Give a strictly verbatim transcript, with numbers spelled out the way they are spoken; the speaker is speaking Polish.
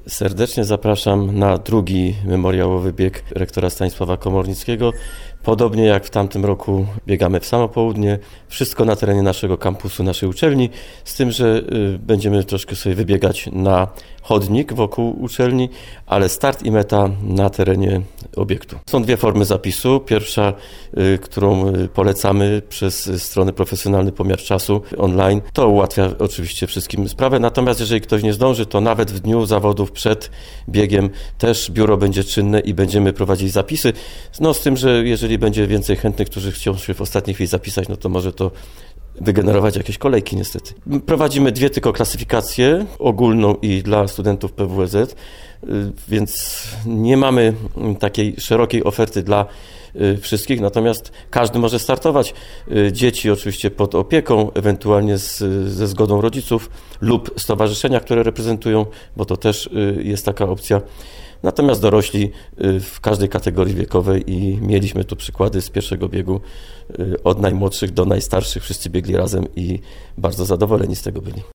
Serdecznie zapraszam na drugi memoriałowy bieg rektora Stanisława Komornickiego. Podobnie jak w tamtym roku biegamy w samo południe. Wszystko na terenie naszego kampusu, naszej uczelni, z tym, że y, będziemy troszkę sobie wybiegać na chodnik wokół uczelni, ale start i meta na terenie obiektu. Są dwie formy zapisu. Pierwsza, y, którą polecamy przez stronę Profesjonalny Pomiar Czasu online. To ułatwia oczywiście wszystkim sprawę. Natomiast jeżeli ktoś nie zdąży, to nawet w dniu zawodów przed biegiem też biuro będzie czynne i będziemy prowadzić zapisy. No z tym, że jeżeli będzie więcej chętnych, którzy chcą się w ostatniej chwili zapisać, no to może to wygenerować jakieś kolejki niestety. Prowadzimy dwie tylko klasyfikacje, ogólną i dla studentów P W S Z, więc nie mamy takiej szerokiej oferty dla wszystkich, natomiast każdy może startować. Dzieci oczywiście pod opieką, ewentualnie z, ze zgodą rodziców lub stowarzyszenia, które reprezentują, bo to też jest taka opcja. Natomiast dorośli w każdej kategorii wiekowej i mieliśmy tu przykłady z pierwszego biegu od najmłodszych do najstarszych. Wszyscy biegli razem i bardzo zadowoleni z tego byli.